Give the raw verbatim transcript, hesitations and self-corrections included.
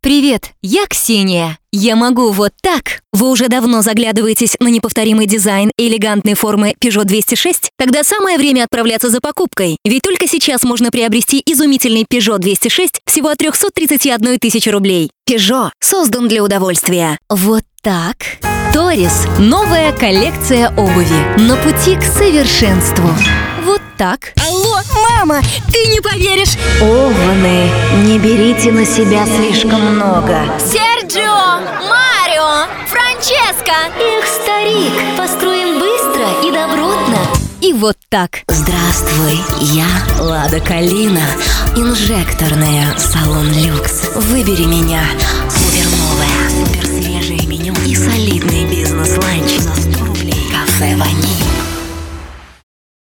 Привет, я Ксения. Я могу вот так. Вы уже давно заглядываетесь на неповторимый дизайн и элегантные формы Peugeot двести шесть? Тогда самое время отправляться за покупкой. Ведь только сейчас можно приобрести изумительный Peugeot двести шесть всего от триста тридцать одна тысяча рублей. Peugeot создан для удовольствия. Вот так. Торис – новая коллекция обуви на пути к совершенству. Вот так. Алло, мама, ты не поверишь. Ованы, не берите на себя слишком много. Серджио, Марио, Франческо. Эх, старик, построим быстро и добротно. И вот так. Здравствуй, я Лада Калина, инжекторная салон люкс. Выбери меня. Супер новое, супер свежее меню и солидный бизнес-ланч за сто рублей. Кафе Ваниль.